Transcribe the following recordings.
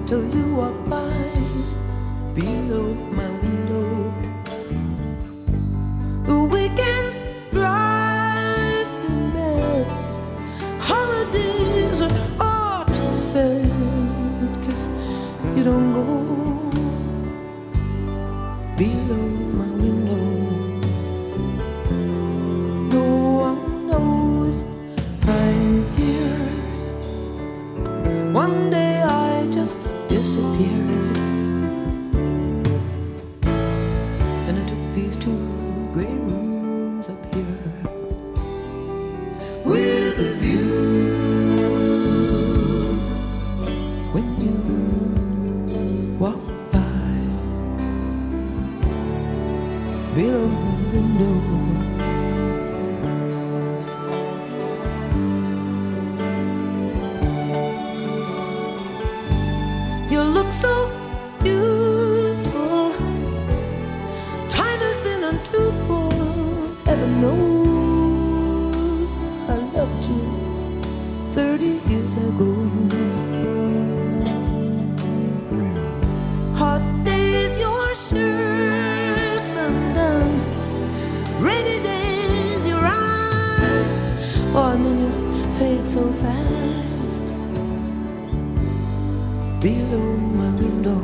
till you walk by below my window. The weekends drive me mad. Holidays are all too sad, 'cause you don't go below my window. No one knows I'm here. One day I just disappeared, and I took these two gray rooms up here with a view. When you walk by below my window, you look so beautiful. Time has been untruthful. Heaven knows I loved you 30 years ago. Hot days, your shirts undone. Rainy days, your eyes. Oh, and then you fade so fast below my window.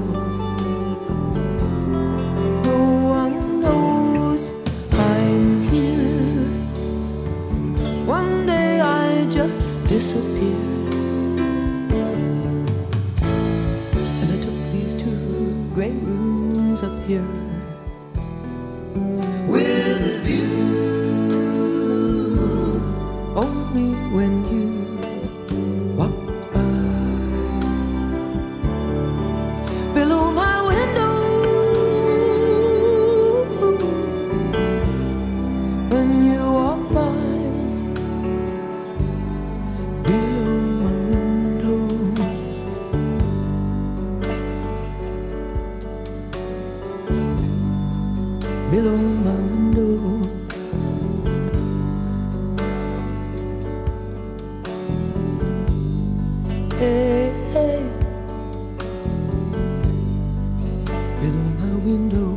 No one knows I'm here. One day I just disappeared, and I took these two gray rooms up here with a view. Only when you walk below my window, when you walk by below my window, below my window. Hey, hey. Below my window,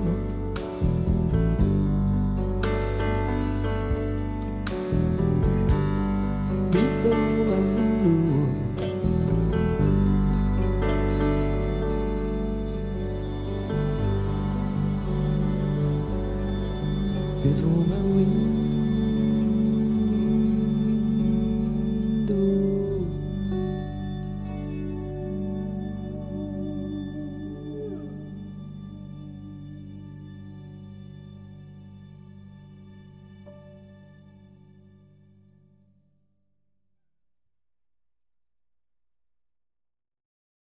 below my window, below my window.